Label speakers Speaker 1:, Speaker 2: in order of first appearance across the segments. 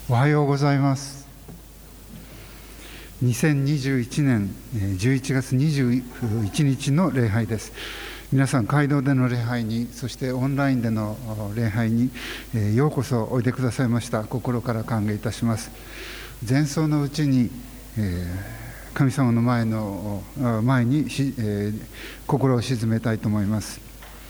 Speaker 1: おはようございます。2021年11月21日の礼拝です。皆さん、街道での礼拝に、そしてオンラインでの礼拝にようこそおいでくださいました。心から歓迎いたします。前奏のうちに神様の前に心を静めたいと思います。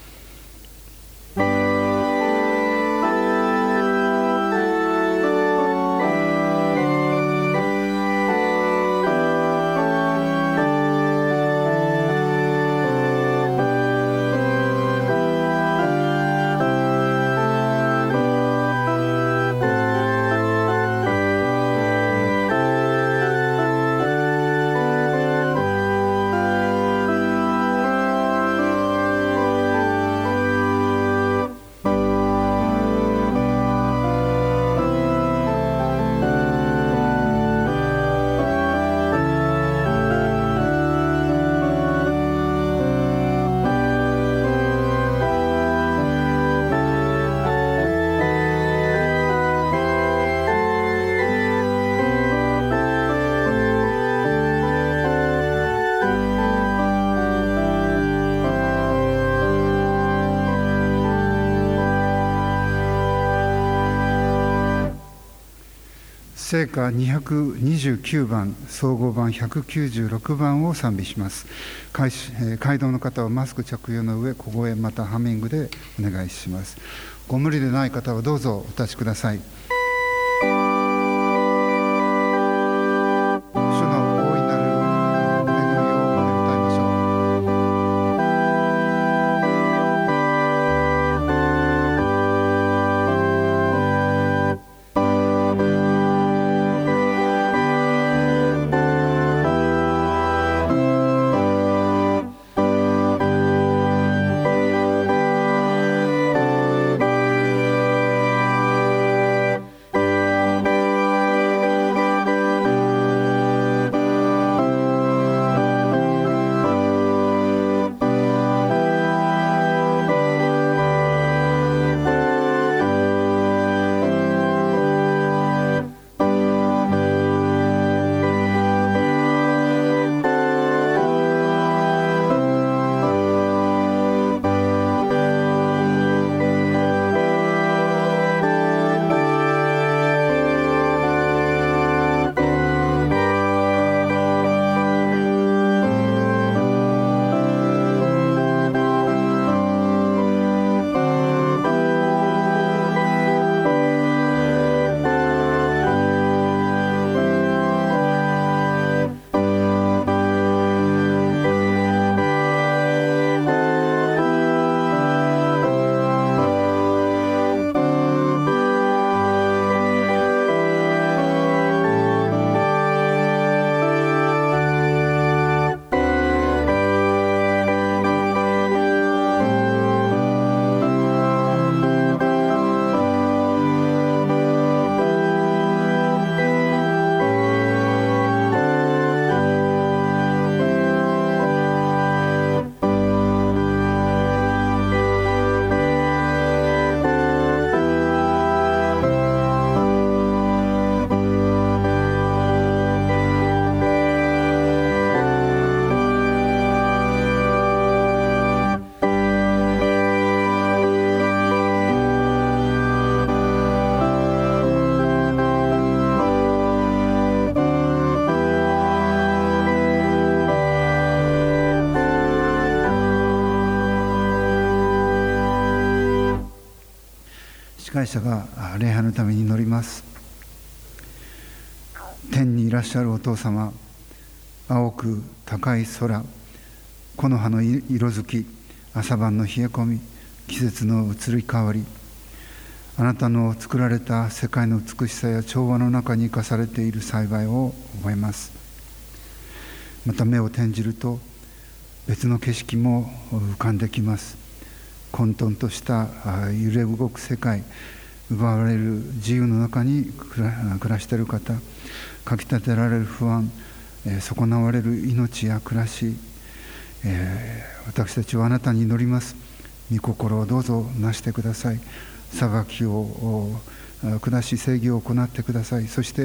Speaker 1: 聖歌229番、総合版196番を賛美します。会堂の方はマスク着用の上、小声またハミングでお願いします。ご無理でない方はどうぞお立ちください。司会者が礼拝のために祈ります。天にいらっしゃるお父様、青く高い空、木の葉の色づき、朝晩の冷え込み、季節の移り変わり、あなたの作られた世界の美しさや調和の中に生かされている幸いを覚えます。また目を転じると別の景色も浮かんできます。混沌とした揺れ動く世界、奪われる自由の中に暮らしている方、かきたてられる不安、損なわれる命や暮らし、私たちはあなたに祈ります。御心をどうぞなしてください。裁きを下し正義を行ってください。そして、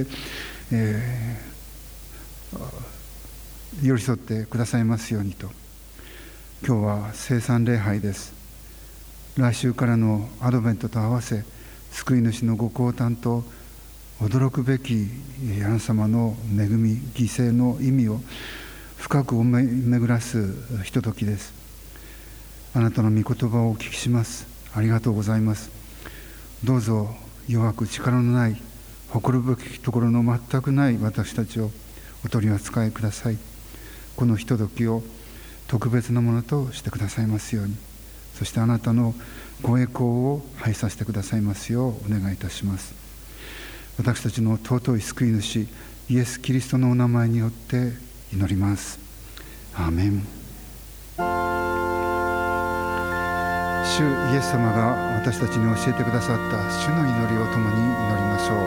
Speaker 1: 寄り添ってくださいますようにと。今日は聖餐礼拝です。来週からのアドベントと合わせ、救い主のご降誕と驚くべきあなた様の恵み、犠牲の意味を深く巡らすひとときです。あなたの御言葉をお聞きします。ありがとうございます。どうぞ弱く力のない、誇るべきところの全くない私たちをお取り扱いください。このひとときを特別なものとしてくださいますように、そしてあなたのご栄光を拝させてくださいますようお願いいたします。私たちの尊い救い主イエス・キリストのお名前によって祈ります。アーメン。主イエス様が私たちに教えてくださった主の祈りを共に祈りましょ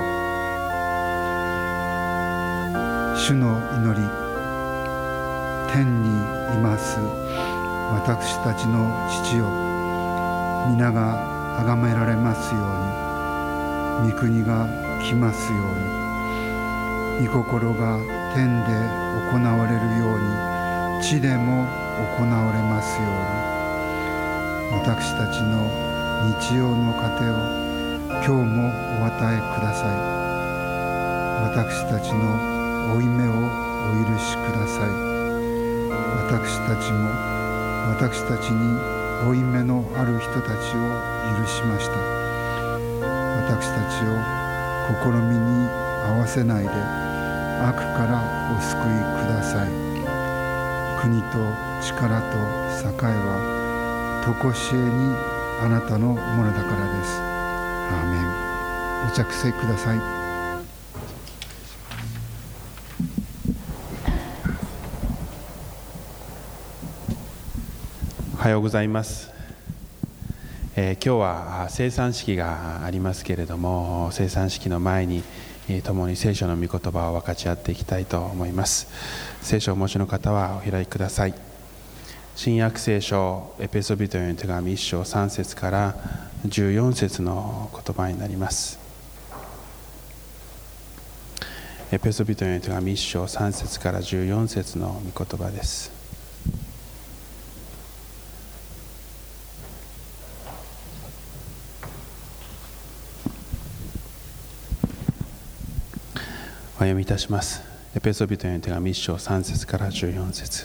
Speaker 1: う。主の祈り。天にいます私たちの父よ、皆が崇められますように、御国が来ますように、御心が天で行われるように地でも行われますように。私たちの日曜の糧を今日もお与えください。私たちの負い目をお許しください。私たちも私たちに負い目のある人たちを許しました。私たちを試みに合わせないで悪からお救いください。国と力と栄は常しえにあなたのものだからです。アーメン。お着席ください。
Speaker 2: おはようございます。今日は聖餐式がありますけれども、聖餐式の前に共に聖書の御言葉を分かち合っていきたいと思います。聖書をお持ちの方はお開きください。新約聖書エペソビトへの手紙1章3節から14節の言葉になります。エペソビトへの手紙1章3節から14節の御言葉です。お読みいたします。エペソビトへの手紙1章3節から14節。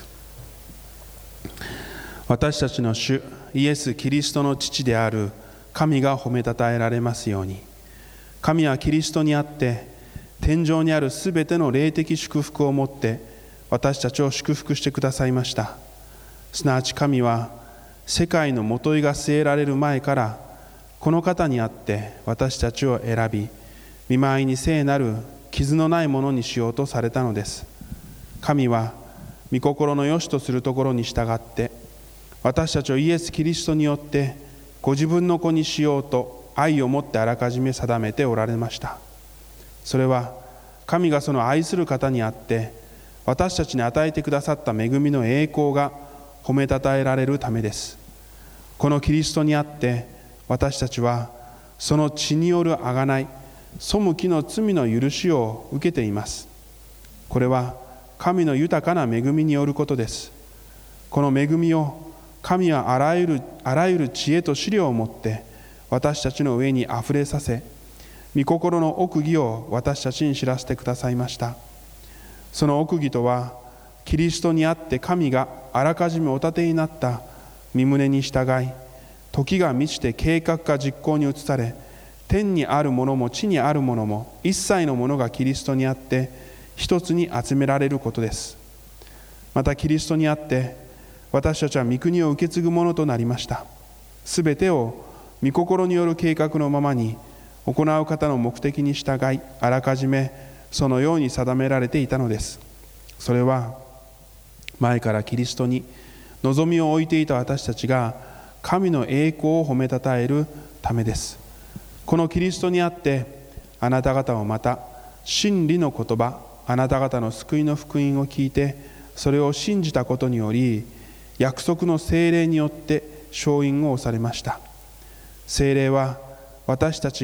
Speaker 2: 私たちの主イエス・キリストの父である神が褒めたたえられますように。神はキリストにあって天上にあるすべての霊的祝福をもって私たちを祝福してくださいました。すなわち神は世界のもといが据えられる前からこの方にあって私たちを選び、御前に聖なる傷のないものにしようとされたのです。神は御心の良しとするところに従って私たちをイエス・キリストによってご自分の子にしようと愛をもってあらかじめ定めておられました。それは神がその愛する方にあって私たちに与えてくださった恵みの栄光が褒めたたえられるためです。このキリストにあって私たちはその血による贖い、背きの罪の許しを受けています。これは神の豊かな恵みによることです。この恵みを神はあらゆる知恵と資料をもって私たちの上にあふれさせ、御心の奥義を私たちに知らせてくださいました。その奥義とは、キリストにあって神があらかじめお立てになった御胸に従い、時が満ちて計画が実行に移され、天にあるものも地にあるものも一切のものがキリストにあって一つに集められることです。またキリストにあって私たちは御国を受け継ぐものとなりました。すべてを御心による計画のままに行う方の目的に従い、あらかじめそのように定められていたのです。それは前からキリストに望みを置いていた私たちが神の栄光を褒めたたえるためです。このキリストにあってあなた方をまた真理の言葉、あなた方の救いの福音を聞いてそれを信じたことにより、約束の聖霊によって承印をされました。聖霊は私たちが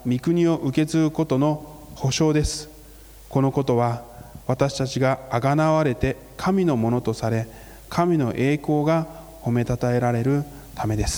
Speaker 2: 御国を受け継ぐことの保証です。このことは私たちがあがなわれて神のものとされ、神の栄光が褒めたたえられるためです。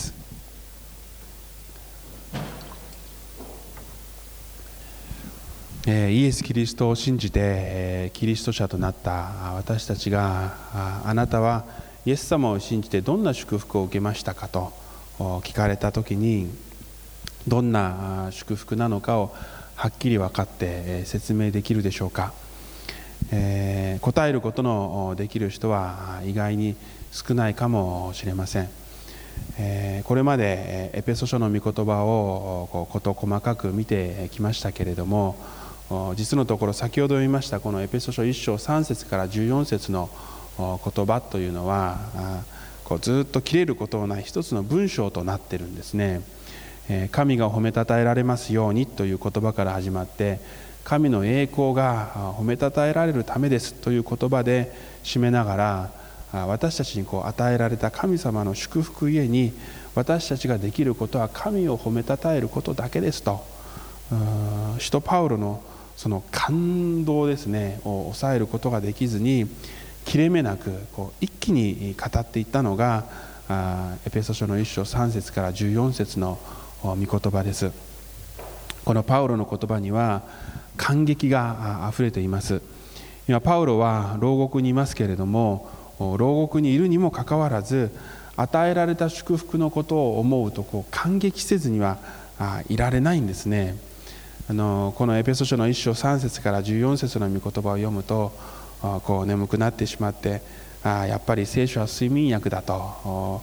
Speaker 2: イエス・キリストを信じてキリスト者となった私たちが、あなたはイエス様を信じてどんな祝福を受けましたかと聞かれたときに、どんな祝福なのかをはっきり分かって説明できるでしょうか。答えることのできる人は意外に少ないかもしれません。これまでエペソ書の御言葉を事細かく見てきましたけれども、実のところ先ほど読みましたこのエペソ書1章3節から14節の言葉というのはずっと切れることのない一つの文章となっているんですね。神が褒めたたえられますようにという言葉から始まって、神の栄光が褒めたたえられるためですという言葉で締めながら、私たちに与えられた神様の祝福ゆえに私たちができることは神を褒めたたえることだけですと、使徒パウロのその感動ですねを抑えることができずに、切れ目なく一気に語っていったのがエペソ書の1章3節から14節の御言葉です。このパウロの言葉には感激があふれています。今パウロは牢獄にいますけれども、牢獄にいるにもかかわらず与えられた祝福のことを思うと感激せずにはいられないんですね。このエペソ書の1章3節から14節の御言葉を読むと眠くなってしまって、やっぱり聖書は睡眠薬だと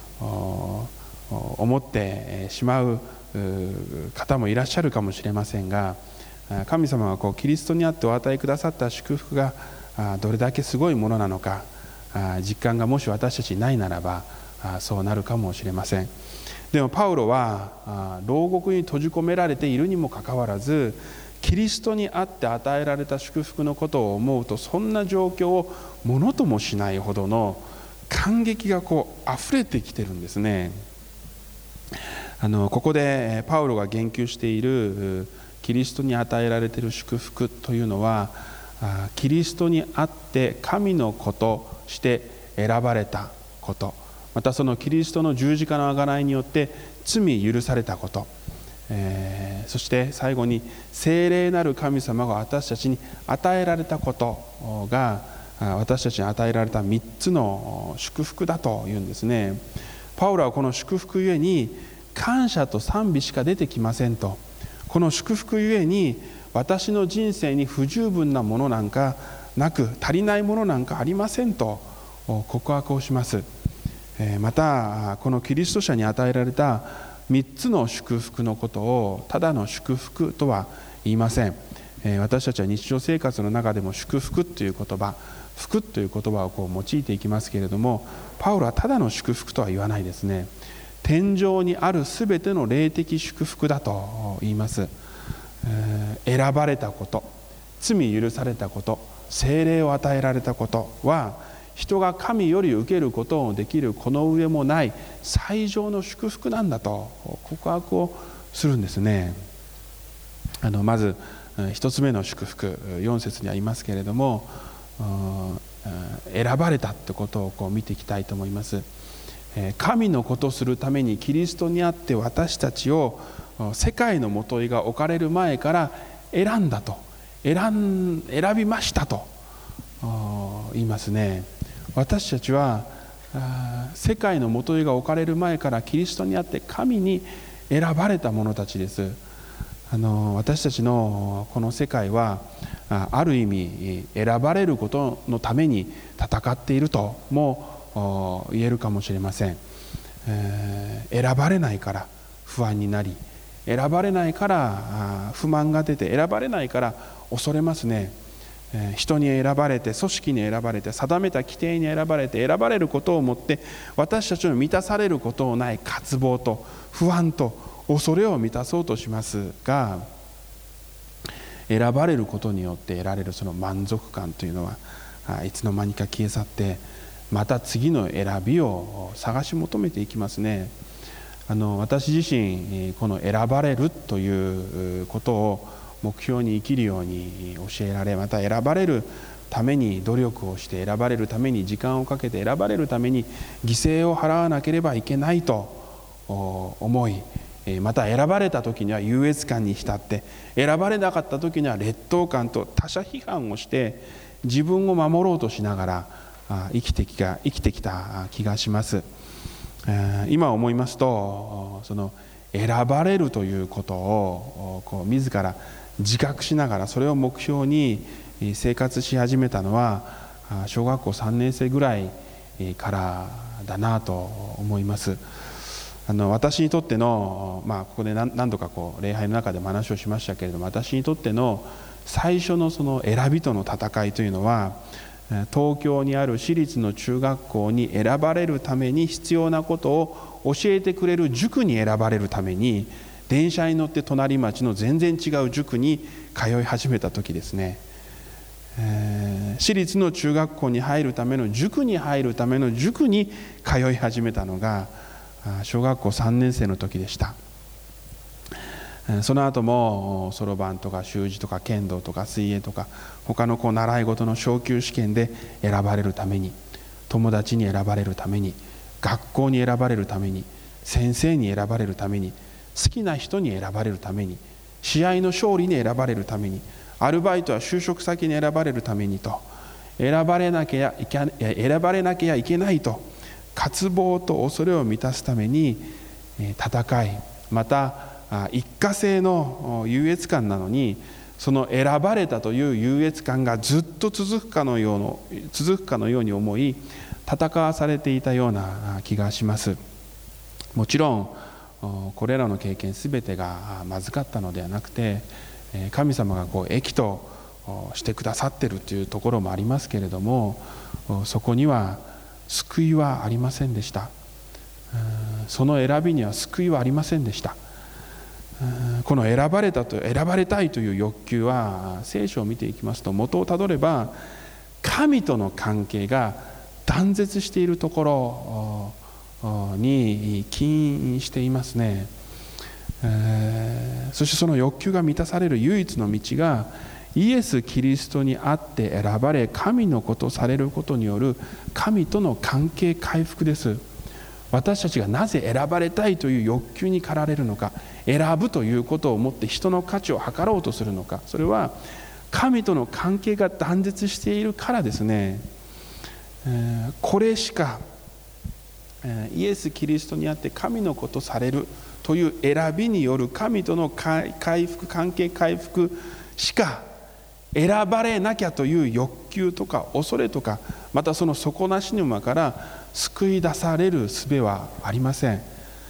Speaker 2: 思ってしまう方もいらっしゃるかもしれませんが、神様はキリストにあってお与えくださった祝福がどれだけすごいものなのか、実感がもし私たちにないならばそうなるかもしれません。でもパウロは牢獄に閉じ込められているにもかかわらず、キリストにあって与えられた祝福のことを思うと、そんな状況をものともしないほどの感激が溢れてきてるんですね。ここでパウロが言及しているキリストに与えられている祝福というのは、キリストにあって神の子として選ばれたこと、またそのキリストの十字架の贖いによって罪許されたこと、そして最後に聖霊なる神様が私たちに与えられたことが、私たちに与えられた3つの祝福だというんですね。パウロはこの祝福ゆえに感謝と賛美しか出てきませんと、この祝福ゆえに私の人生に不十分なものなんかなく、足りないものなんかありませんと告白をします。またこのキリスト者に与えられた3つの祝福のことをただの祝福とは言いません。私たちは日常生活の中でも祝福という言葉、福という言葉を用いていきますけれども、パウロはただの祝福とは言わないですね。天上にあるすべての霊的祝福だと言います。選ばれたこと、罪許されたこと、聖霊を与えられたことは、人が神より受けることのできるこの上もない最上の祝福なんだと告白をするんですね。まず一つ目の祝福、4節にありますけれども、選ばれたってことを見ていきたいと思います。神のことするためにキリストにあって私たちを世界のもといが置かれる前から選んだと、選びましたと言いますね。私たちは世界のもといが置かれる前からキリストにあって神に選ばれた者たちです。私たちのこの世界はある意味選ばれることのために戦っているとも言えるかもしれません。選ばれないから不安になり、選ばれないから不満が出て、選ばれないから恐れますね。人に選ばれて、組織に選ばれて、定めた規定に選ばれて、選ばれることをもって私たちの満たされることのない渇望と不安と恐れを満たそうとしますが、選ばれることによって得られるその満足感というのはいつの間にか消え去って、また次の選びを探し求めていきますね。 私自身この選ばれるということを目標に生きるように教えられ、また選ばれるために努力をして、選ばれるために時間をかけて、選ばれるために犠牲を払わなければいけないと思い、また選ばれた時には優越感に浸って、選ばれなかった時には劣等感と他者批判をして自分を守ろうとしながら生きてきた気がします。今思いますと、その選ばれるということを自ら自覚しながら、それを目標に生活し始めたのは小学校3年生ぐらいからだなと思います。私にとっての、ここで何度か礼拝の中でも話をしましたけれども、私にとっての最初のその選びとの戦いというのは、東京にある私立の中学校に選ばれるために必要なことを教えてくれる塾に選ばれるために、電車に乗って隣町の全然違う塾に通い始めた時ですね。私立の中学校に入るための塾に通い始めたのが小学校3年生の時でした。その後もそろばんとか習字とか剣道とか水泳とか他の習い事の昇級試験で選ばれるために、友達に選ばれるために、学校に選ばれるために、先生に選ばれるために、好きな人に選ばれるために、試合の勝利に選ばれるために、アルバイトや就職先に選ばれるためにと、選ばれなきゃいけないと渇望と恐れを満たすために戦い、また一過性の優越感なのに、その選ばれたという優越感がずっと続くかのように思い、戦わされていたような気がします。もちろんこれらの経験すべてがまずかったのではなくて、神様が益としてくださっているというところもありますけれども、そこには救いはありませんでした。その選びには救いはありませんでした。この選ばれたいという欲求は、聖書を見ていきますと、元をたどれば神との関係が断絶しているところに起因していますね。そしてその欲求が満たされる唯一の道がイエス・キリストにあって選ばれ、神の子とされることによる神との関係回復です。私たちがなぜ選ばれたいという欲求に駆られるのか、選ぶということをもって人の価値を測ろうとするのか、それは神との関係が断絶しているからですね。これしかイエス・キリストにあって神の子とされるという選びによる神との関係回復しか、選ばれなきゃという欲求とか恐れとか、またその底なし沼から救い出される術はありません。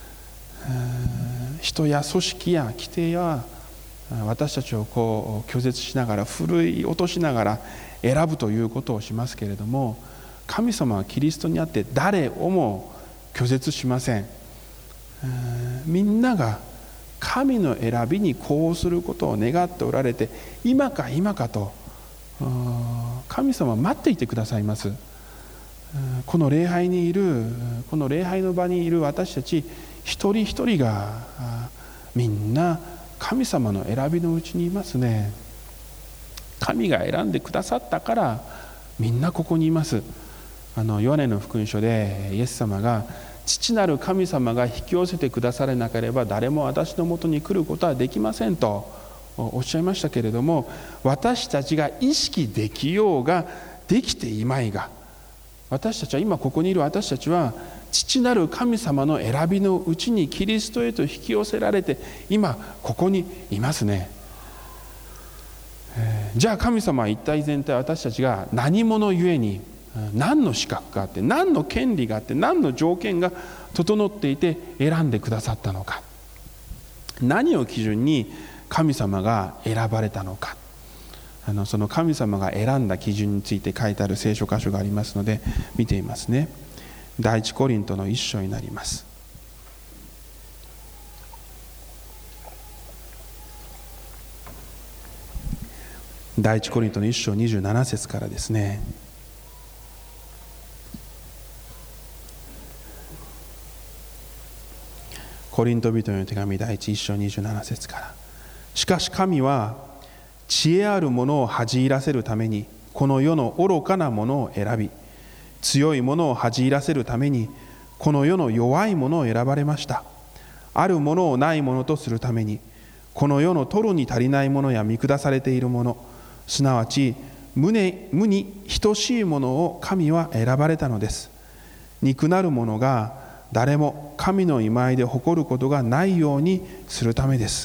Speaker 2: 人や組織や規定や私たちを拒絶しながら、ふるい落としながら選ぶということをしますけれども、神様はキリストにあって誰をも拒絶しません。みんなが神の選びにこうすることを願っておられて、今か今かと神様は待っていてくださいます。この礼拝の場にいる私たち一人一人がみんな神様の選びのうちにいますね。神が選んでくださったからみんなここにいます。ヨハネの福音書でイエス様が、父なる神様が引き寄せてくだされなければ誰も私のもとに来ることはできませんとおっしゃいましたけれども、私たちが意識できようができていまいが、私たちは今ここにいる私たちは父なる神様の選びのうちにキリストへと引き寄せられて今ここにいますね。じゃあ神様は一体全体私たちが何者ゆえに、何の資格があって、何の権利があって、何の条件が整っていて選んでくださったのか、何を基準に神様が選ばれたのか、その神様が選んだ基準について書いてある聖書箇所がありますので見ていますね。第一コリントの1章になります。第一コリントの1章27節からですね。 コリント人への手紙第1章27節から。しかし神は知恵あるものを恥じらせるためにこの世の愚かなものを選び、強いものを恥じらせるためにこの世の弱いものを選ばれました。あるものをないものとするためにこの世の取るに足りないものや見下されているもの、すなわち無に等しいものを神は選ばれたのです。肉なるものが誰も神の御前で誇ることがないようにするためです。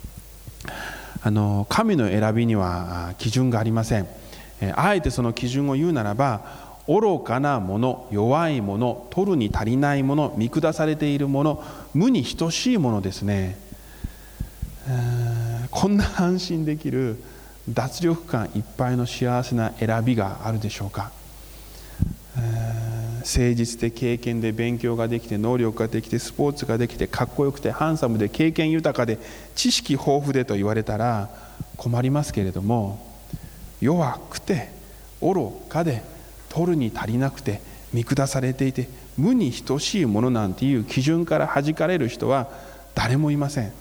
Speaker 2: 神の選びには基準がありません。あえてその基準を言うならば、愚かなもの、弱いもの、取るに足りないもの、見下されているもの、無に等しいものですね。こんな安心できる脱力感いっぱいの幸せな選びがあるでしょうか。誠実で経験で勉強ができて能力ができてスポーツができてかっこよくてハンサムで経験豊かで知識豊富でと言われたら困りますけれども、弱くて愚かで取るに足りなくて見下されていて無に等しいものなんていう基準から弾かれる人は誰もいません。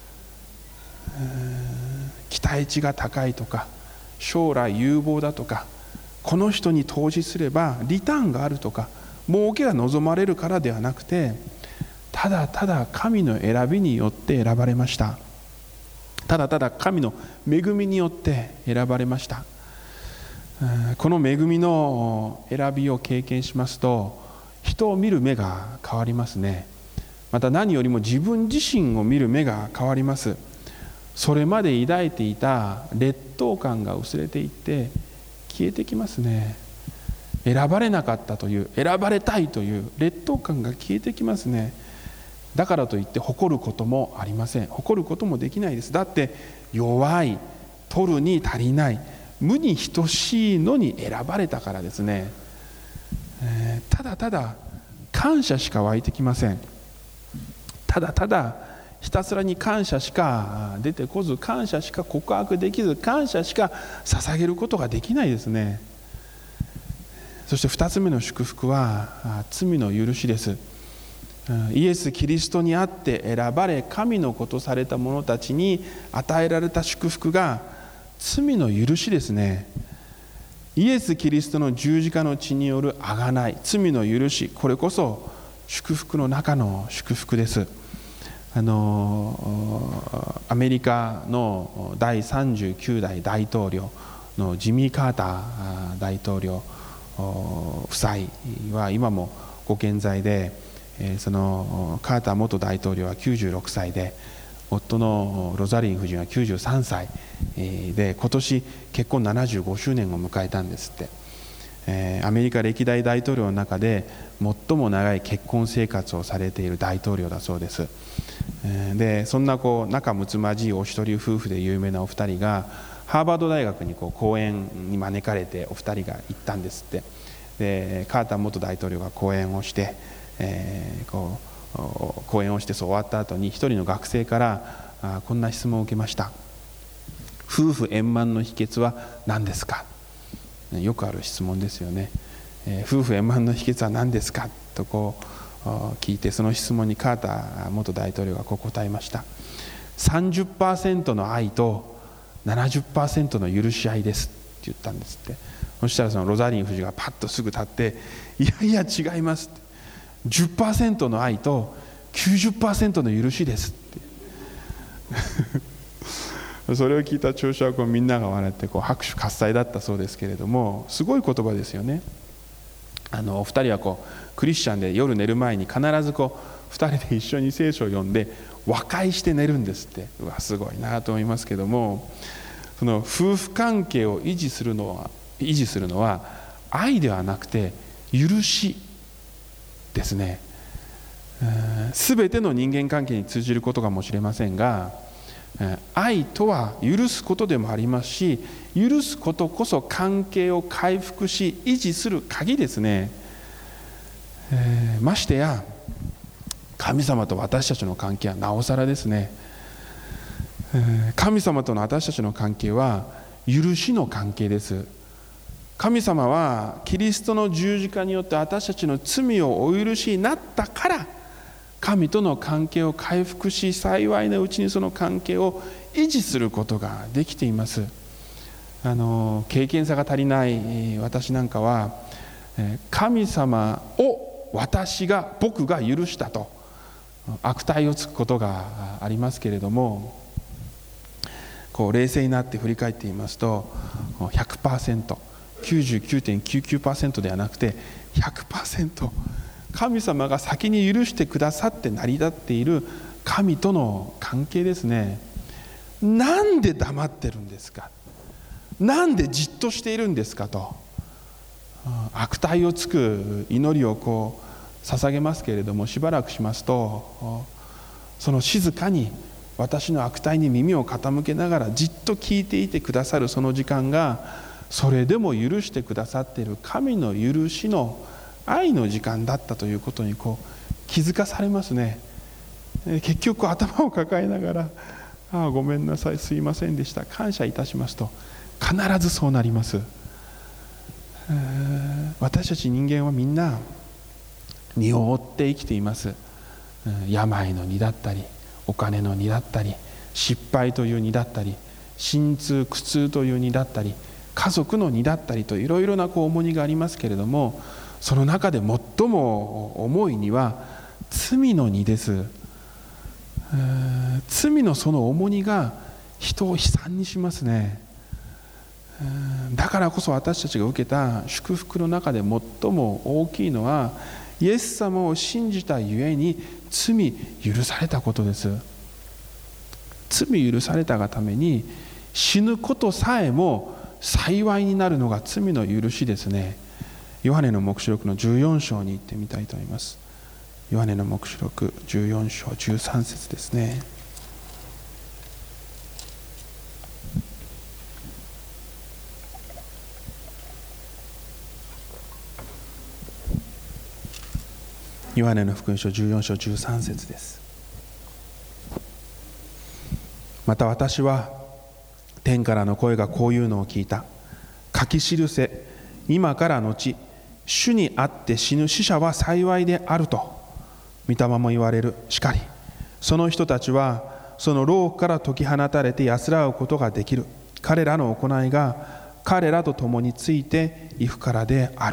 Speaker 2: 期待値が高いとか将来有望だとか、この人に投資すればリターンがあるとか儲けが望まれるからではなくて、ただただ神の選びによって選ばれました。ただただ神の恵みによって選ばれました。この恵みの選びを経験しますと、人を見る目が変わりますね。また何よりも自分自身を見る目が変わります。それまで抱いていた劣等感が薄れていって消えてきますね。選ばれなかったという、選ばれたいという劣等感が消えてきますね。だからといって誇ることもありません。誇ることもできないです。だって弱い、取るに足りない、無に等しいのに選ばれたからですね。ただただ感謝しか湧いてきません。ただただひたすらに感謝しか出てこず、感謝しか告白できず、感謝しか捧げることができないですね。そして2つ目の祝福は罪の許しです。イエス・キリストにあって選ばれ神の子とされた者たちに与えられた祝福が罪の許しですね。イエス・キリストの十字架の血による贖い、罪の許し、これこそ祝福の中の祝福です。アメリカの第39代大統領のジミー・カーター大統領夫妻は今もご健在で、そのカーター元大統領は96歳で、夫のロザリン夫人は93歳で、今年結婚75周年を迎えたんですって。アメリカ歴代大統領の中で最も長い結婚生活をされている大統領だそうです。でそんな仲睦まじいお一人夫婦で有名なお二人がハーバード大学に講演に招かれてお二人が行ったんですって。でカーター元大統領が講演をして、講演をして終わった後に一人の学生からこんな質問を受けました。夫婦円満の秘訣は何ですか。よくある質問ですよね。夫婦円満の秘訣は何ですかと聞いて、その質問にカーター元大統領がこう答えました。 30% の愛と 70% の許し合いですって言ったんですって。そしたらそのロザリン夫人がパッとすぐ立って、いやいや違いますって、 10% の愛と 90% の許しですってそれを聞いた聴者はみんなが笑って拍手喝采だったそうですけれども、すごい言葉ですよね。お二人はクリスチャンで夜寝る前に必ず二人で一緒に聖書を読んで和解して寝るんですって。うわすごいなと思いますけども、その夫婦関係を維持するのは愛ではなくて許しですね。全ての人間関係に通じることかもしれませんが、愛とは許すことでもありますし、許すことこそ関係を回復し維持する鍵ですね。ましてや神様と私たちの関係はなおさらですね。神様との私たちの関係は許しの関係です。神様はキリストの十字架によって私たちの罪をお許しになったから神との関係を回復し、幸いなうちにその関係を維持することができています。経験さが足りない私なんかは、神様を僕が許したと悪態をつくことがありますけれども、冷静になって振り返ってみますと 100%、99.99% ではなくて 100%、神様が先に許してくださって成り立っている神との関係ですね。なんで黙ってるんですか、なんでじっとしているんですかと、悪態をつく祈りを捧げますけれども、しばらくしますとその静かに私の悪態に耳を傾けながらじっと聞いていてくださるその時間が、それでも許してくださっている神の許しの愛の時間だったということに気づかされますね。結局頭を抱えながら、ごめんなさい、すいませんでした、感謝いたしますと必ずそうなります。私たち人間はみんな荷を負って生きています。病の荷だったり、お金の荷だったり、失敗という荷だったり、心痛苦痛という荷だったり、家族の荷だったりといろいろな重荷がありますけれども、その中で最も重い荷は罪の荷です。罪のその重荷が人を悲惨にしますね。だからこそ私たちが受けた祝福の中で最も大きいのは、イエス様を信じたゆえに罪許されたことです。罪許されたがために死ぬことさえも幸いになるのが罪の許しですね。ヨハネの黙示録の14章に行ってみたいと思います。ヨハネの黙示録14章13節ですね。ヨハネの福音書14章13節です。また私は天からの声がこういうのを聞いた。書き記せ、今から後主にあって死ぬ死者は幸いであると御霊も言われる。しかりその人たちはその牢から解き放たれて安らぐことができる。彼らの行いが彼らと共についていくからである。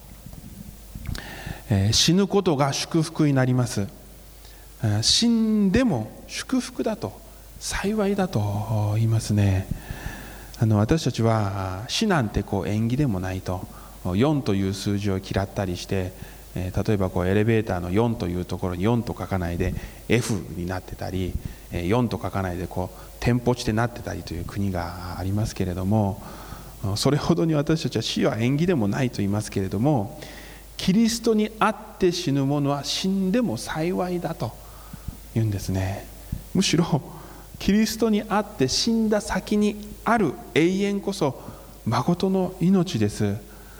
Speaker 2: 死ぬことが祝福になります。死んでも祝福だと、幸いだと言いますね。私たちは死なんて縁起でもないと、4という数字を嫌ったりして、例えばエレベーターの4というところに4と書かないで F になってたり、4と書かないで点ポチでなってたりという国がありますけれども、それほどに私たちは死は縁起でもないと言いますけれども、キリストにあって死ぬ者は死んでも幸いだと言うんですね。むしろキリストにあって死んだ先にある永遠こそ誠の命です。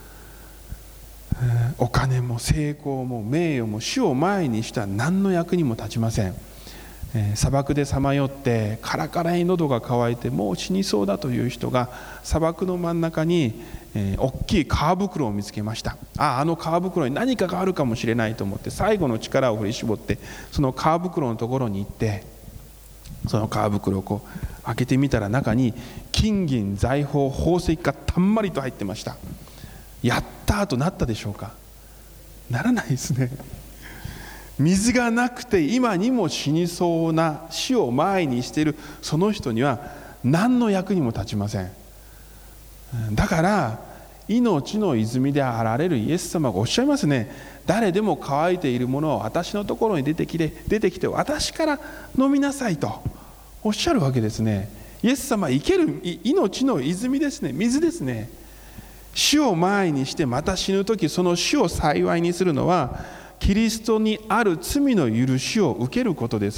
Speaker 2: お金も成功も名誉も死を前にしたら何の役にも立ちません。砂漠でさまよってカラカラに喉が渇いてもう死にそうだという人が砂漠の真ん中に大きい皮袋を見つけました。あの皮袋に何かがあるかもしれないと思って最後の力を振り絞ってその皮袋のところに行って、その皮袋を開けてみたら中に金銀財宝宝石がたんまりと入ってました。やったーとなったでしょうか。ならないですね。水がなくて今にも死にそうな死を前にしているその人には何の役にも立ちません。だから命の泉であられるイエス様がおっしゃいますね。誰でも乾いているものは私のところに出てきて私から飲みなさいとおっしゃるわけですね。イエス様は生ける命の泉ですね。水ですね。死を前にしてまた死ぬとき、その死を幸いにするのはキリストにある罪の許しを受けることです。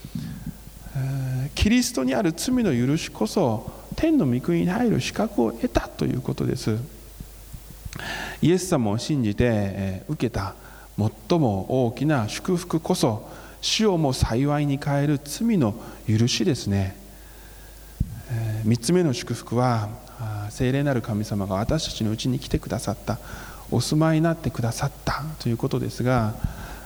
Speaker 2: キリストにある罪の許しこそ天の御国に入る資格を得たということです。イエス様を信じて受けた最も大きな祝福こそ死をも幸いに変える罪の許しですね。3つ目の祝福は聖霊なる神様が私たちのうちに来てくださった、お住まいになってくださったということですが、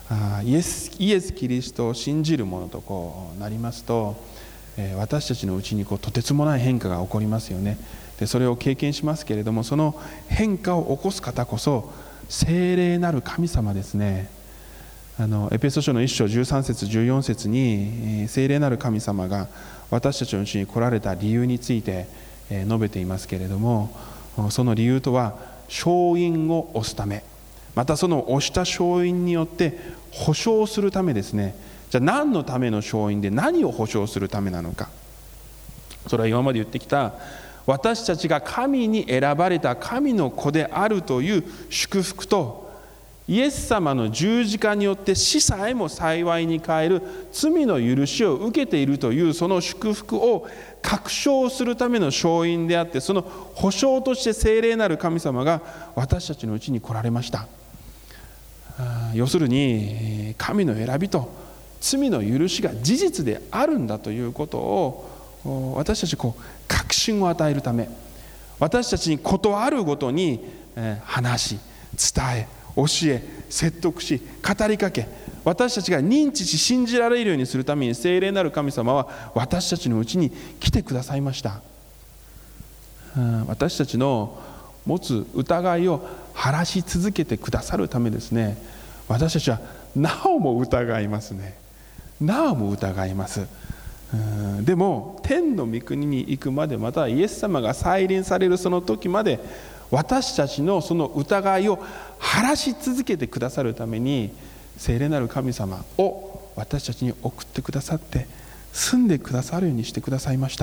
Speaker 2: イエス・キリストを信じるものとなりますと、私たちのうちにとてつもない変化が起こりますよね。でそれを経験しますけれども、その変化を起こす方こそ聖霊なる神様ですね。エペソ書の1章13節14節に聖霊なる神様が私たちのうちに来られた理由について述べていますけれども、その理由とは勝因を押すため、またその押した勝因によって保証するためですね。じゃあ何のための勝因で何を保証するためなのか。それは今まで言ってきた私たちが神に選ばれた神の子であるという祝福と、イエス様の十字架によって死さえも幸いに変える罪の許しを受けているというその祝福を確証するための勝因であって、その保証として聖霊なる神様が私たちのうちに来られました。要するに神の選びと罪の許しが事実であるんだということを私たち確信を与えるため、私たちに事あるごとに話し伝え教え説得し語りかけ、私たちが認知し信じられるようにするために聖霊なる神様は私たちのうちに来てくださいました。私たちの持つ疑いを晴らし続けてくださるためですね、私たちはなおも疑いますね。なおも疑います。でも天の御国に行くまで、またイエス様が再臨されるその時まで、私たちのその疑いを晴らし続けてくださるために聖霊なる神様を私たちに送ってくださって住んでくださるようにしてくださいました。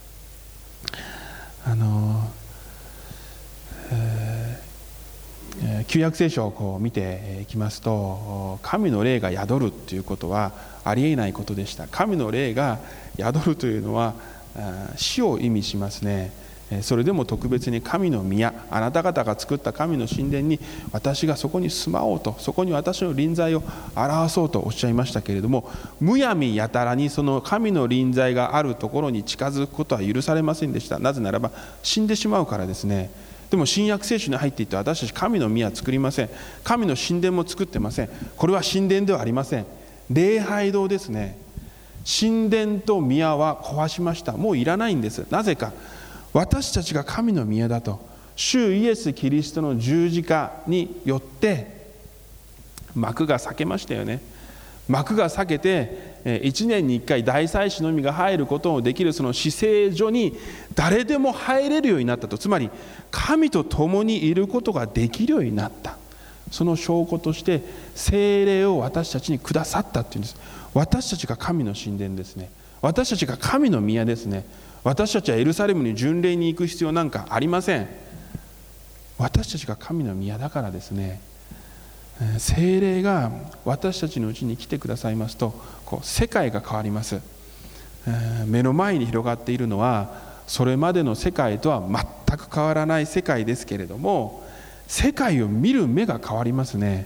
Speaker 2: 旧約聖書を見ていきますと、神の霊が宿るということはありえないことでした。神の霊が宿るというのは死を意味しますね。それでも特別に神の宮、あなた方が作った神の神殿に私がそこに住まおうと、そこに私の臨在を表そうとおっしゃいましたけれども、むやみやたらにその神の臨在があるところに近づくことは許されませんでした。なぜならば死んでしまうからですね。でも新約聖書に入っていって、私たち神の宮は作りません。神の神殿も作ってません。これは神殿ではありません。礼拝堂ですね。神殿と宮は壊しました。もういらないんです。なぜか、私たちが神の宮だと、主イエス・キリストの十字架によって幕が裂けましたよね。幕が裂けて1年に1回大祭司のみが入ることのできるその至聖所に誰でも入れるようになったと。つまり神と共にいることができるようになった。その証拠として聖霊を私たちにくださったっていうんです。私たちが神の神殿ですね。私たちが神の宮ですね。私たちはエルサレムに巡礼に行く必要なんかありません。私たちが神の宮だからですね。聖霊が私たちのうちに来てくださいますと、世界が変わります。目の前に広がっているのはそれまでの世界とは全く変わらない世界ですけれども、世界を見る目が変わりますね。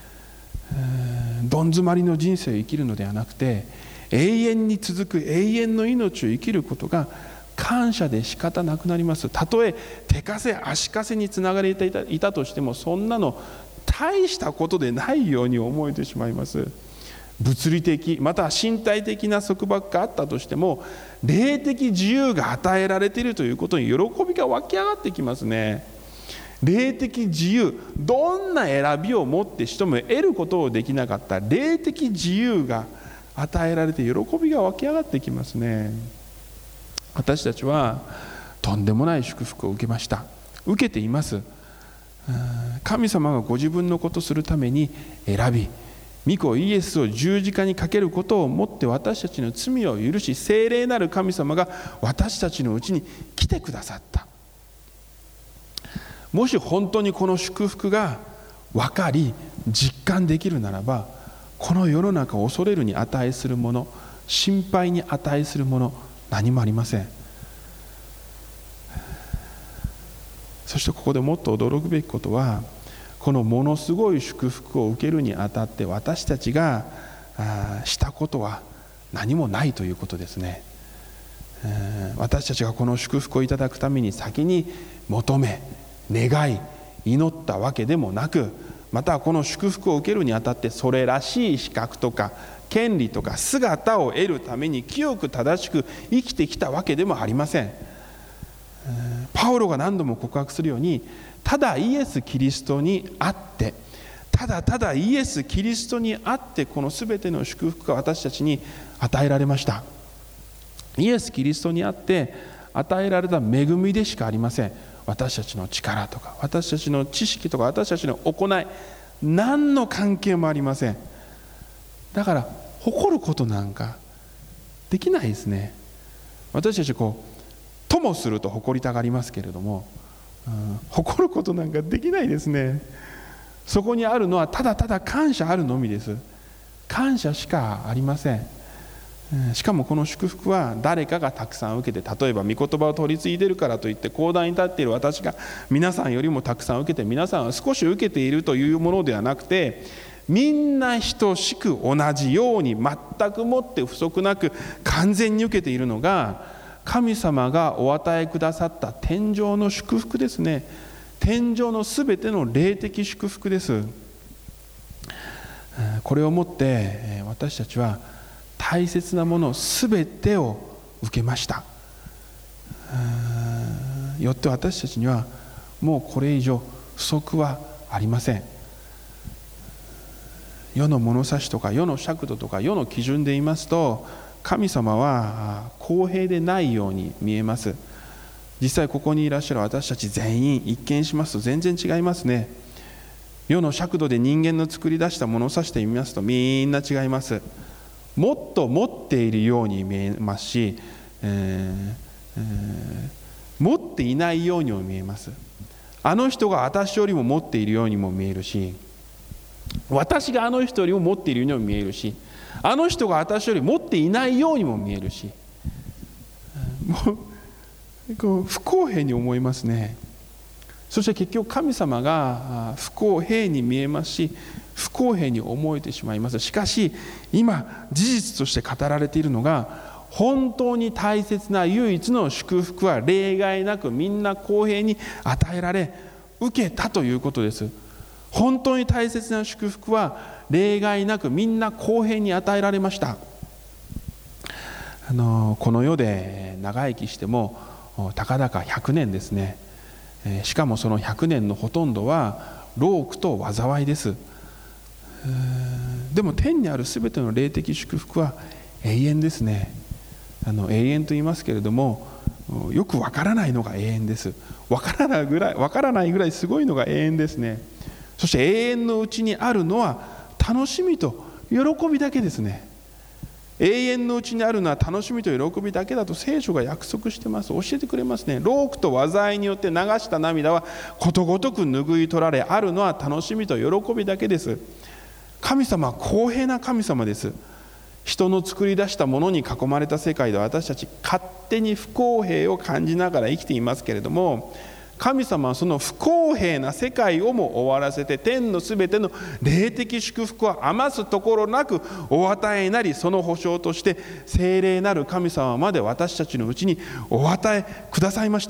Speaker 2: どん詰まりの人生を生きるのではなくて、永遠に続く永遠の命を生きることが感謝で仕方なくなります。たとえ手かせ足かせにつながれていたとしても、そんなの大したことでないように思えてしまいます。物理的または身体的な束縛があったとしても、霊的自由が与えられているということに喜びが湧き上がってきますね。霊的自由、どんな選びを持ってしても得ることをできなかった霊的自由が与えられて喜びが湧き上がってきますね。私たちはとんでもない祝福を受けました。受けています。神様がご自分のことするために選び、御子イエスを十字架にかけることをもって私たちの罪を許し、聖霊なる神様が私たちのうちに来てくださった。もし本当にこの祝福が分かり実感できるならば、この世の中を恐れるに値するもの、心配に値するもの、何もありません。そしてここでもっと驚くべきことは、このものすごい祝福を受けるにあたって私たちがしたことは何もないということですね。私たちがこの祝福をいただくために先に求め願い祈ったわけでもなく、 またはこの祝福を受けるにあたってそれらしい資格とか権利とか姿を得るために清く正しく生きてきたわけでもありません。パウロが何度も告白するように、ただイエス・キリストにあって、ただただイエス・キリストにあって、このすべての祝福が私たちに与えられました。イエス・キリストにあって与えられた恵みでしかありません。私たちの力とか私たちの知識とか私たちの行い、何の関係もありません。だから誇ることなんかできないですね。私たちともすると誇りたがりますけれども、誇ることなんかできないですね。そこにあるのはただただ感謝あるのみです。感謝しかありません。しかもこの祝福は誰かがたくさん受けて、例えば御言葉を取り継いでいるからといって講談に立っている私が皆さんよりもたくさん受けて、皆さんは少し受けているというものではなくて、みんな等しく同じように全くもって不足なく完全に受けているのが神様がお与えくださった天上の祝福ですね。天上のすべての霊的祝福です。これをもって私たちは大切なものすべてを受けました。よって私たちにはもうこれ以上不足はありません。世の物差しとか世の尺度とか世の基準で言いますと、神様は公平でないように見えます。実際ここにいらっしゃる私たち全員一見しますと全然違いますね。世の尺度で人間の作り出した物差しで見ますとみんな違います。もっと持っているように見えますし、持っていないようにも見えます。あの人が私よりも持っているようにも見えるし、私があの人よりも持っているようにも見えるし、あの人が私より持っていないようにも見えるし、もう不公平に思いますね。そして結局神様が不公平に見えますし、不公平に思えてしまいます。しかし今事実として語られているのが、本当に大切な唯一の祝福は例外なくみんな公平に与えられ受けたということです。本当に大切な祝福は例外なくみんな公平に与えられました。この世で長生きしてもたかだか100年ですね。しかもその100年のほとんどは労苦と災いです。でも天にあるすべての霊的祝福は永遠ですね。永遠と言いますけれども、よくわからないのが永遠です。わからないぐらいすごいのが永遠ですね。そして永遠のうちにあるのは楽しみと喜びだけですね。永遠のうちにあるのは楽しみと喜びだけだと聖書が約束してます。教えてくれますね。労苦と災いによって流した涙はことごとく拭い取られ、あるのは楽しみと喜びだけです。神様は公平な神様です。人の作り出したものに囲まれた世界で私たち勝手に不公平を感じながら生きていますけれども、神様はその不公平な世界をも終わらせて天のすべての霊的祝福を余すところなくお与えになり、その保証として聖霊なる神様まで私たちのうちにお与えくださいました。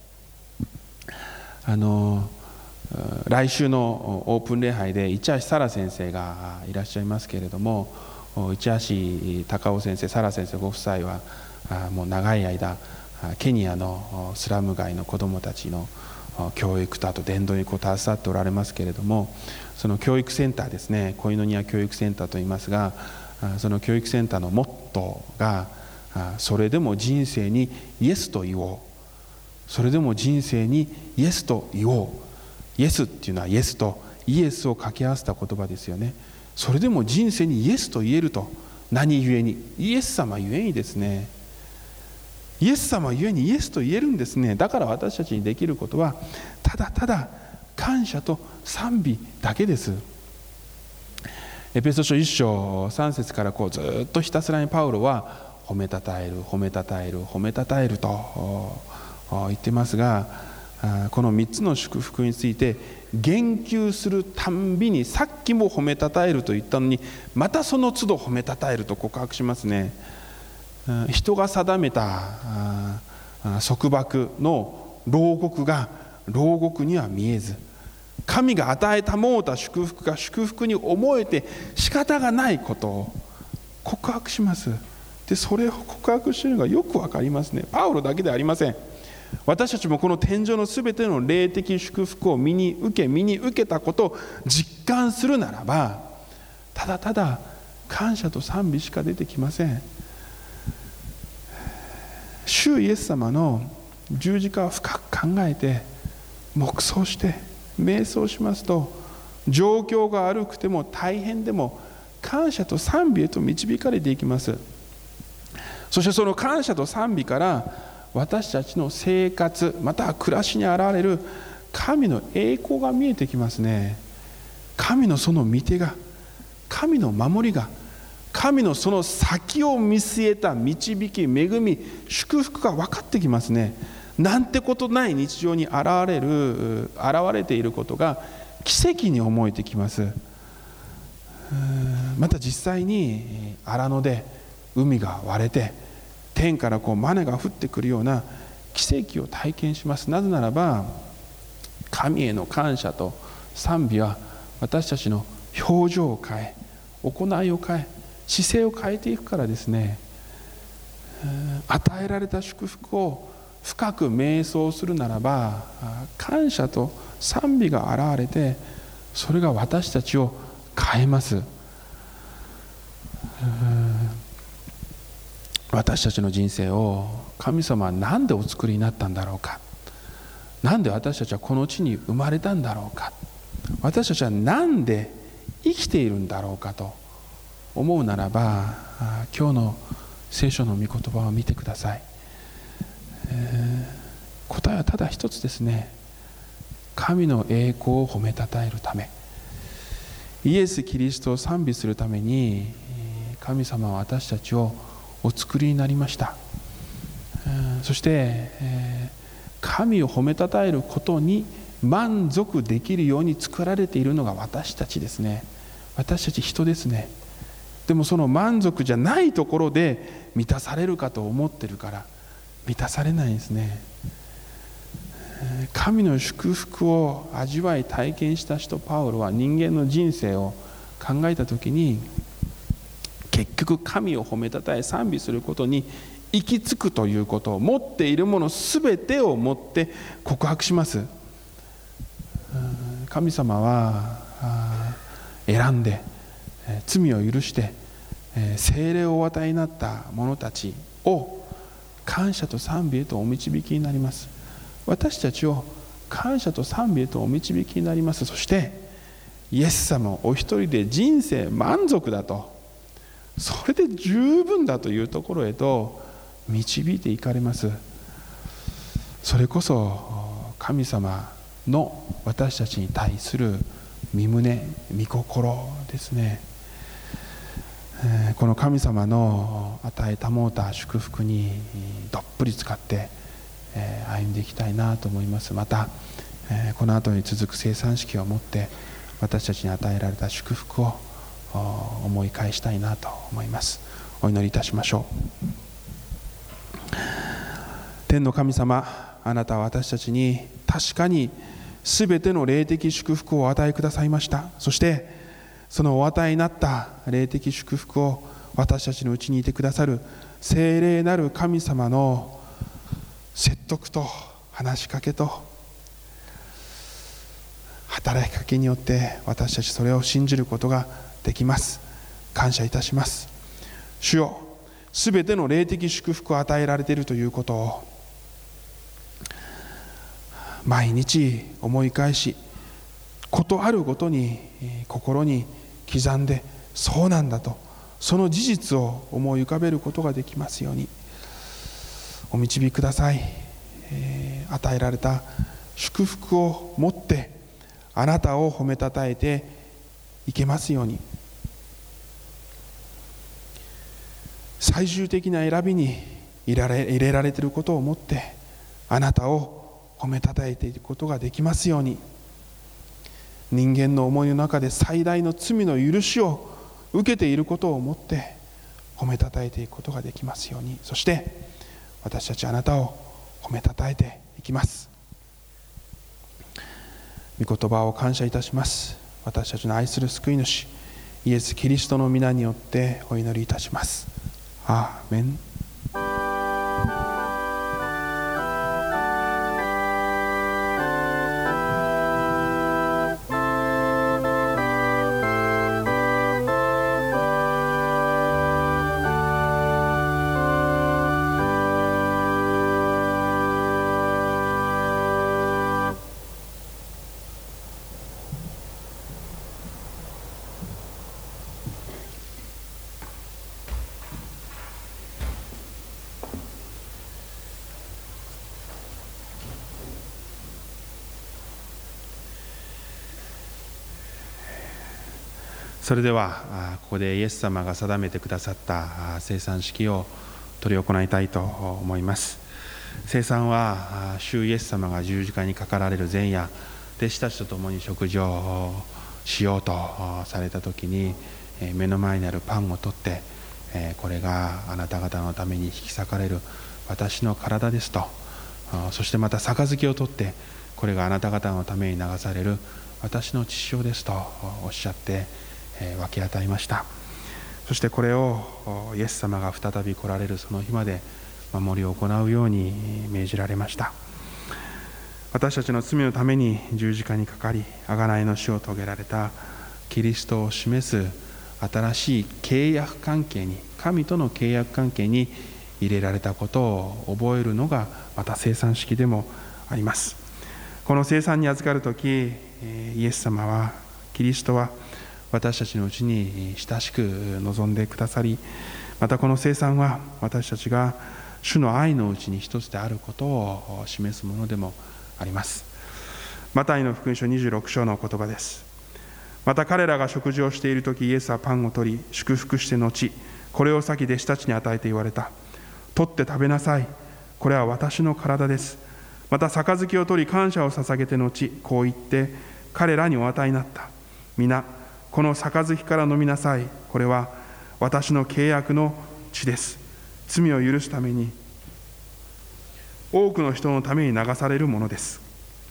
Speaker 2: 来週のオープン礼拝で市橋沙羅先生がいらっしゃいますけれども、市橋隆夫先生、沙羅先生ご夫妻はもう長い間ケニアのスラム街の子どもたちの教育とあと伝道に携わっておられますけれども、その教育センターですね、コイノニア教育センターといいますが、その教育センターのモットーがそれでも人生にイエスと言おう、それでも人生にイエスと言おう。イエスっていうのはイエスとイエスを掛け合わせた言葉ですよね。それでも人生にイエスと言えると。何故に？イエス様ゆえにですね。イエス様ゆえにイエスと言えるんですね。だから私たちにできることはただただ感謝と賛美だけです。エペソ書1章3節からずっとひたすらにパウロは褒めたたえる褒めたたえる褒めたたえると言ってますが、この3つの祝福について言及するたんびに、さっきも褒めたたえると言ったのにまたその都度褒めたたえると告白しますね。人が定めた束縛の牢獄が牢獄には見えず、 神が与えたもうた祝福が祝福に思えて仕方がないことを告白します。でそれを告白しているのがよくわかりますね。パウロだけではありません。私たちもこの天上のすべての霊的祝福を身に受けたことを実感するならば、ただただ感謝と賛美しか出てきません。主イエス様の十字架を深く考えて黙想して瞑想しますと、状況が悪くても大変でも感謝と賛美へと導かれていきます。そしてその感謝と賛美から私たちの生活または暮らしに現れる神の栄光が見えてきますね。神のその御手が、神の守りが、神のその先を見据えた導き、恵み、祝福が分かってきますね。なんてことない日常に現れていることが奇跡に思えてきます。また実際に荒野で海が割れて天からマネが降ってくるような奇跡を体験します。なぜならば神への感謝と賛美は私たちの表情を変え、行いを変え、姿勢を変えていくからですね。与えられた祝福を深く瞑想するならば、感謝と賛美が現れて、それが私たちを変えます。私たちの人生を神様は何でお作りになったんだろうか、何で私たちはこの地に生まれたんだろうか、私たちは何で生きているんだろうかと思うならば、今日の聖書の御言葉を見てください。答えはただ一つですね。神の栄光を褒めたたえるため、イエス・キリストを賛美するために神様は私たちをお作りになりました。そして神を褒めたたえることに満足できるように作られているのが私たちですね。私たち人ですね。でもその満足じゃないところで満たされるかと思ってるから満たされないんですね。神の祝福を味わい体験した人パウロは人間の人生を考えたときに、結局神を褒めたたえ賛美することに行き着くということを、持っているものすべてを持って告白します。神様は選んで罪を許して聖霊をお与えになった者たちを感謝と賛美へとお導きになります。私たちを感謝と賛美へとお導きになります。そしてイエス様お一人で人生満足だと、それで十分だというところへと導いていかれます。それこそ神様の私たちに対する御胸、御心ですね。この神様の与えたもうた祝福にどっぷり使って歩んでいきたいなと思います。またこの後に続く生産式をもって私たちに与えられた祝福を思い返したいなと思います。お祈りいたしましょう。天の神様、あなたは私たちに確かにすべての霊的祝福をお与えくださいました。そしてそのお与えになった霊的祝福を私たちのうちにいてくださる聖霊なる神様の説得と話しかけと働きかけによって私たちそれを信じることができます。感謝いたします。主よ、すべての霊的祝福を与えられているということを毎日思い返し、ことあるごとに心に刻んで、そうなんだとその事実を思い浮かべることができますようにお導きください。与えられた祝福を持ってあなたを褒めたたえていけますように、最終的な選びに入れられていることをもってあなたを褒めたたえていくことができますように、人間の思いの中で最大の罪の許しを受けていることをもって褒めたたえていくことができますように。そして私たちあなたを褒めたたえていきます。 御言葉を感謝いたします。私たちの愛する救い主イエス・キリストの皆によってお祈りいたします。アーメン。それではここでイエス様が定めてくださった聖餐式を執り行いたいと思います。聖餐は主イエス様が十字架にかかられる前夜、弟子たちと共に食事をしようとされた時に、目の前にあるパンを取って、これがあなた方のために引き裂かれる私の体ですと、そしてまた杯を取って、これがあなた方のために流される私の血潮ですとおっしゃって分け与えました。そしてこれをイエス様が再び来られるその日まで守りを行うように命じられました。私たちの罪のために十字架にかかり、贖いの死を遂げられたキリストを示す新しい契約関係に、神との契約関係に入れられたことを覚えるのがまた聖餐式でもあります。この聖餐に預かるとき、イエス様は、キリストは私たちのうちに親しく望んでくださり、またこの聖餐は私たちが主の愛のうちに一つであることを示すものでもあります。マタイの福音書26章の言葉です。また彼らが食事をしているとき、イエスはパンを取り祝福して後、これを先弟子たちに与えて言われた。取って食べなさい。これは私の体です。また杯を取り感謝を捧げて後、こう言って彼らにお与えになった。皆この杯から飲みなさい。これは私の契約の血です。罪を許すために多くの人のために流されるものです。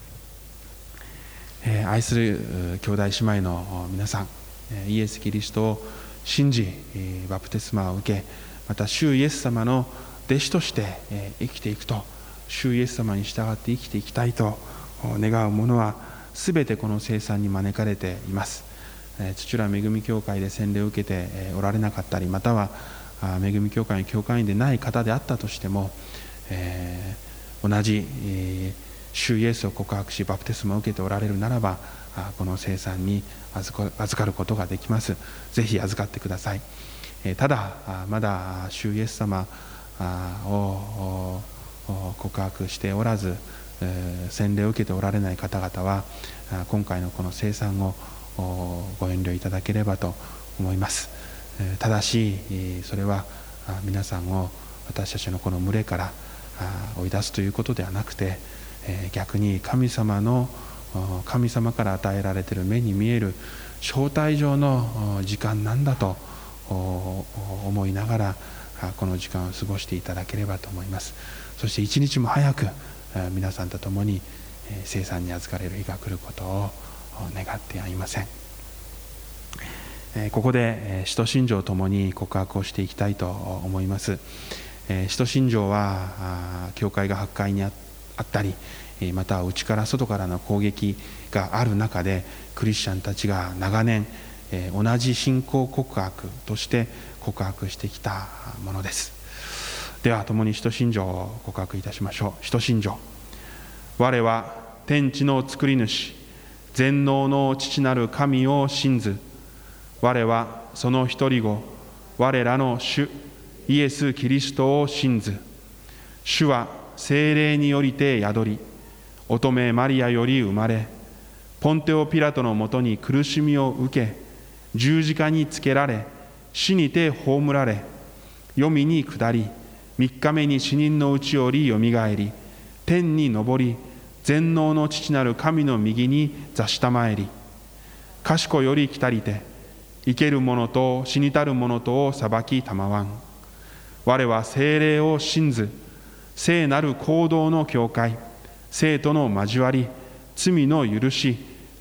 Speaker 2: 愛する兄弟姉妹の皆さん、イエス・キリストを信じバプテスマを受け、また主イエス様の弟子として生きていくと、主イエス様に従って生きていきたいと願う者はすべてこの聖餐に招かれています。土浦恵み教会で洗礼を受けておられなかったり、または恵み教会の教会員でない方であったとしても、同じ主イエスを告白しバプテスマを受けておられるならば、この聖餐に預かることができます。ぜひ預かってください。ただまだ主イエス様を告白しておらず、洗礼を受けておられない方々は、今回のこの聖餐をご遠慮いただければと思います。ただしそれは皆さんを私たちのこの群れから追い出すということではなくて、逆に神様から与えられている目に見える招待状の時間なんだと思いながらこの時間を過ごしていただければと思います。そして一日も早く皆さんと共に聖餐に預かれる日が来ることを願ってやみません。ここで使徒信条ともに告白をしていきたいと思います。使徒信条は教会が破壊にあったり、また内から外からの攻撃がある中で、クリスチャンたちが長年同じ信仰告白として告白してきたものです。では共に使徒信条を告白いたしましょう。使徒信条。我は天地の作り主、全能の父なる神を信ず。我はその一人子、我らの主イエス・キリストを信ず。主は聖霊によりて宿り、乙女マリアより生まれ、ポンテオ・ピラトのもとに苦しみを受け、十字架につけられ、死にて葬られ、黄泉に下り、3日目に死人のうちよりよみがえり、天に昇り、全能の父なる神の右に座したまえり、賢より来たりて、生ける者と死にたる者とを裁きたまわん。我は聖霊を信ず、聖なる行動の教会、聖との交わり、罪の許し、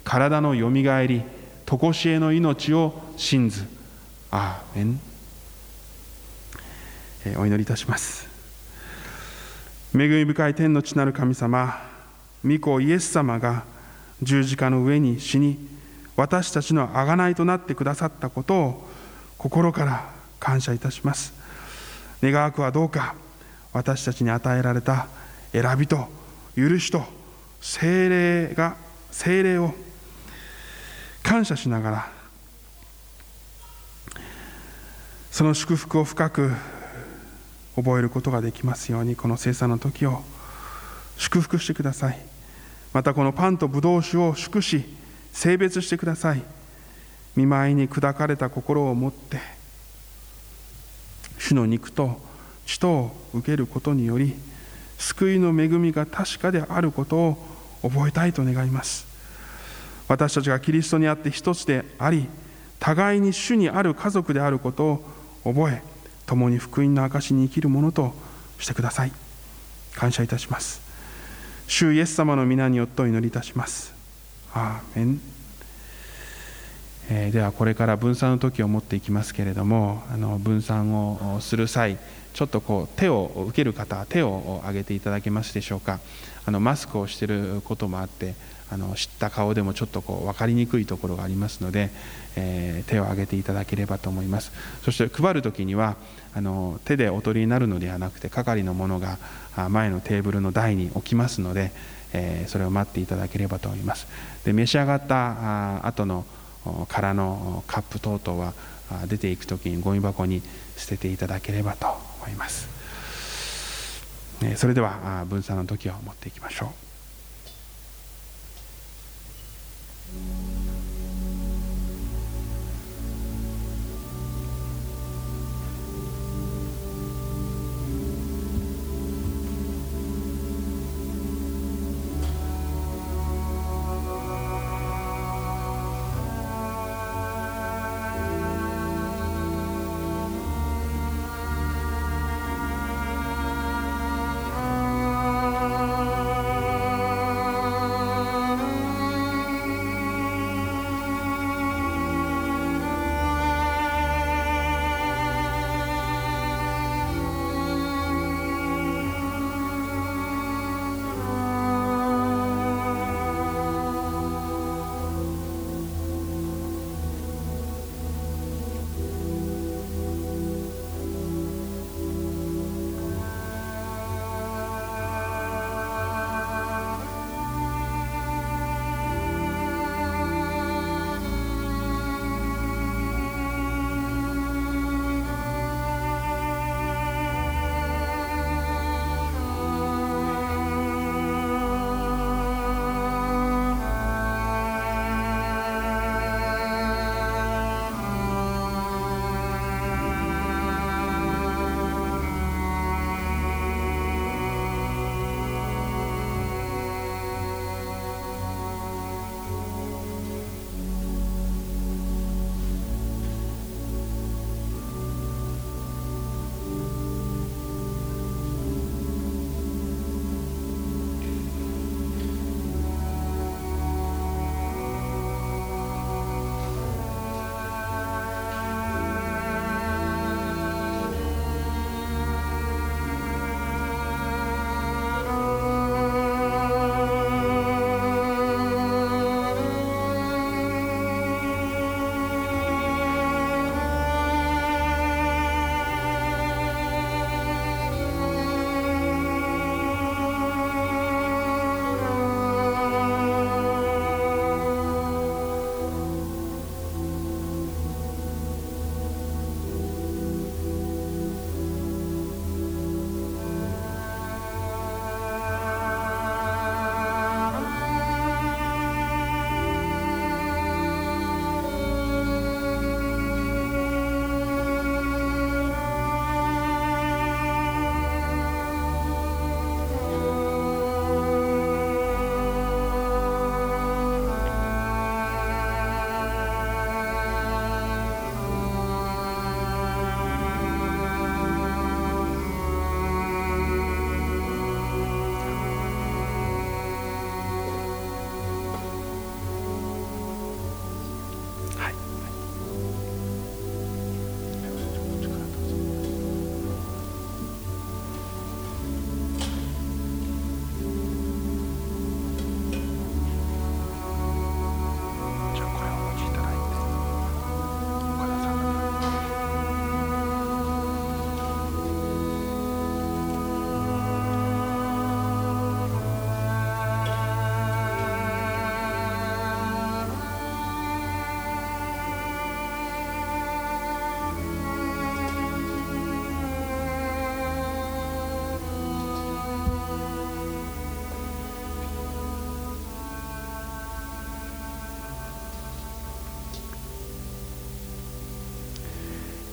Speaker 2: 体のよみがえり、とこしえの命を信ず。アーメン。お祈りいたします。恵み深い天の父なる神様、御子イエス様が十字架の上に死に、私たちの贖いとなってくださったことを心から感謝いたします。願わくはどうか、私たちに与えられた選びと許しと聖霊を感謝しながら、その祝福を深く覚えることができますように、この聖餐の時を祝福してください。またこのパンとブドウ酒を祝し聖別してください。御前に砕かれた心を持って主の肉と血とを受けることにより、救いの恵みが確かであることを覚えたいと願います。私たちがキリストにあって一つであり、互いに主にある家族であることを覚え、共に福音の証に生きるものとしてください。感謝いたします。主イエス様の皆によってお祈りいたします。アーメン。ではこれから分散の時を持っていきますけれども、分散をする際、ちょっと手を受ける方は手を挙げていただけますでしょうか。マスクをしていることもあって、知った顔でもちょっと分かりにくいところがありますので、手を挙げていただければと思います。そして配るときには手でお取りになるのではなくて、係の者が前のテーブルの台に置きますので、それを待っていただければと思います。で、召し上がった後の空のカップ等々は出ていくときにゴミ箱に捨てていただければと思います。それでは分散の時を持っていきましょう。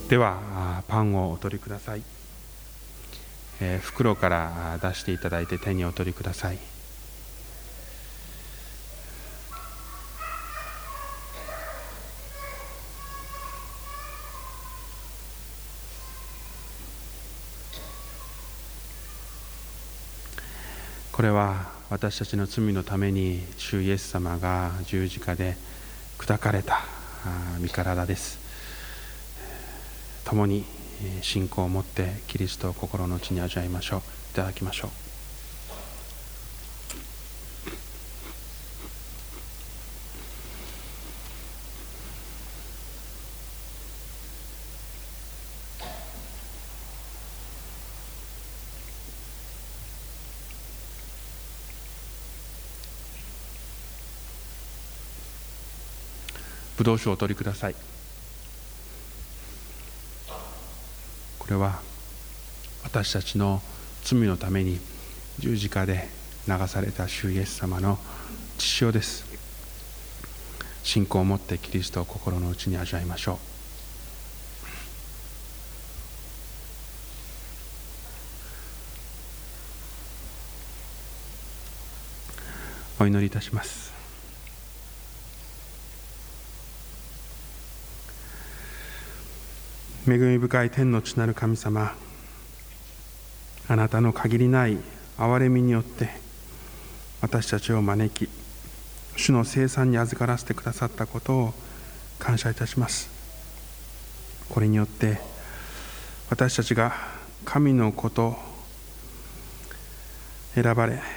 Speaker 2: ではパンをお取りください。袋から出していただいて手にお取りください。これは私たちの罪のために主イエス様が十字架で砕かれた身体です。共に信仰を持ってキリストを心の内に味わいましょう。いただきましょう。ぶどう酒をお取りください。これは私たちの罪のために十字架で流された主イエス様の血潮です。信仰を持ってキリストを心の内に味わいましょう。お祈りいたします。恵み深い天の父なる神様、あなたの限りない憐れみによって私たちを招き、主の聖餐に預からせてくださったことを感謝いたします。これによって私たちが神の子と選ばれ、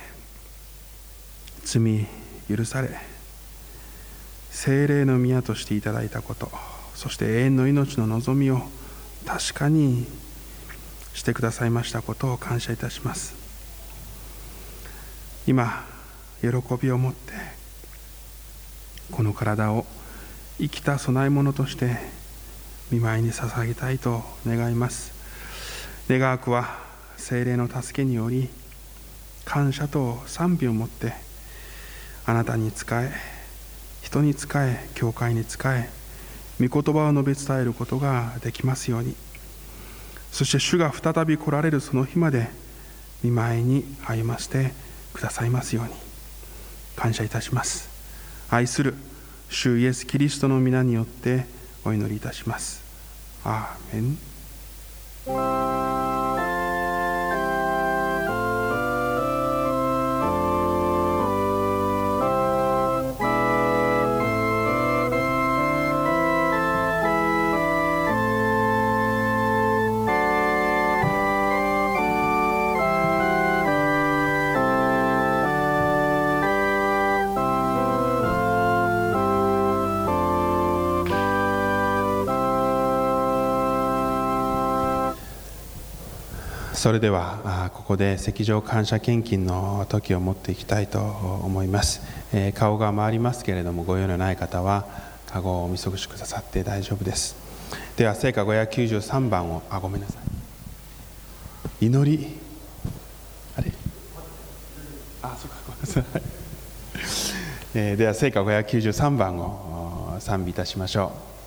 Speaker 2: 罪許され、聖霊の宮としていただいたこと、そして永遠の命の望みを確かにしてくださいましたことを感謝いたします。今、喜びを持ってこの体を生きた供え物として御前に捧げたいと願います。願わくは聖霊の助けにより感謝と賛美を持ってあなたに仕え、人に仕え、教会に仕え、御言葉を述べ伝えることができますように。そして主が再び来られるその日まで御前に歩ませてくださいますように感謝いたします。愛する主イエスキリストの皆によってお祈りいたします。アーメン。それではここで赤条感謝献金の時を持っていきたいと思います。顔が回りますけれども、ご用のない方はカゴをおみそぐしくださって大丈夫です。では聖歌593番をごめんなさい、祈りそうかごめんなさいでは聖歌593番を賛美いたしましょう。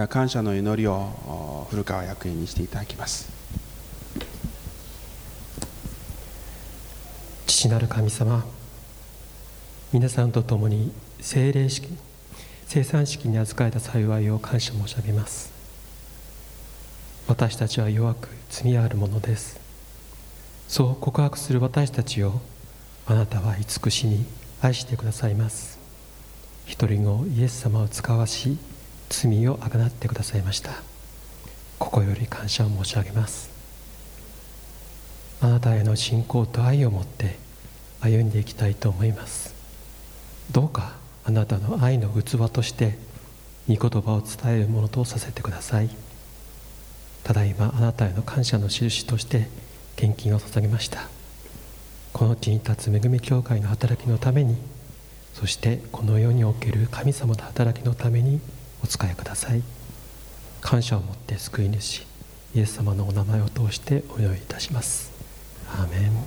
Speaker 2: た感謝の祈りを古川役員にしていただきます。
Speaker 3: 父なる神様、皆さんと共に聖餐式に預かれた幸いを感謝申し上げます。私たちは弱く罪あるものです。そう告白する私たちをあなたは慈しみ愛してくださいます。一人のイエス様を使わし罪をあがなってくださいました。心より感謝を申し上げます。あなたへの信仰と愛を持って歩んでいきたいと思います。どうかあなたの愛の器として御言葉を伝えるものとさせてください。ただいまあなたへの感謝の印として献金を捧げました。この地に立つ恵み教会の働きのために、そしてこの世における神様の働きのためにお使いください。感謝を持って救い主イエス様のお名前を通してお祈りいたします。アーメン。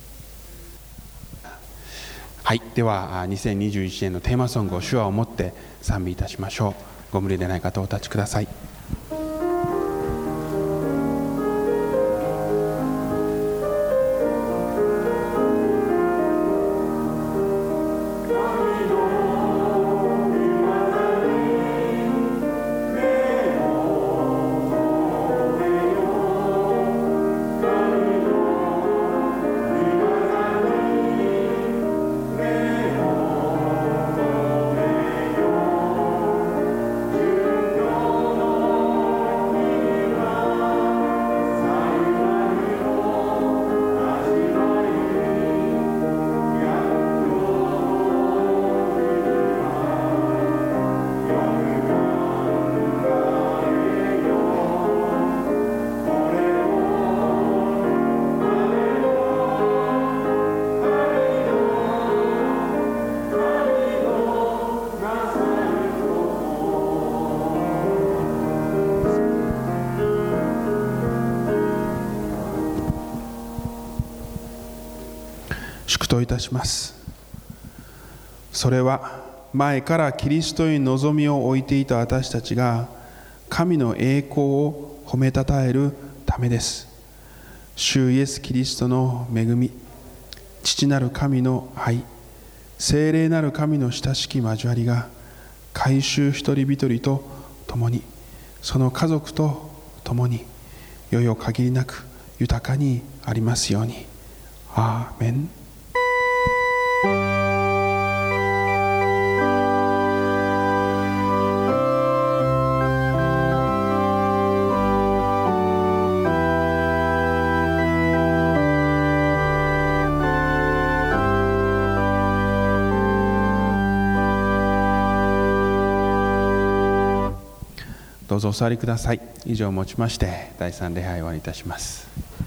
Speaker 2: はい、では2021年のテーマソングを手話を持って賛美いたしましょう。ご無理でない方お立ちください。祝祷いたします。それは前からキリストに望みを置いていた私たちが神の栄光を褒めたたえるためです。主イエス・キリストの恵み、父なる神の愛、聖霊なる神の親しき交わりが改宗一人一人と共に、その家族と共によよ限りなく豊かにありますように。アーメン。どうぞお座りください。以上をもちまして第3礼拝を終わりいたします。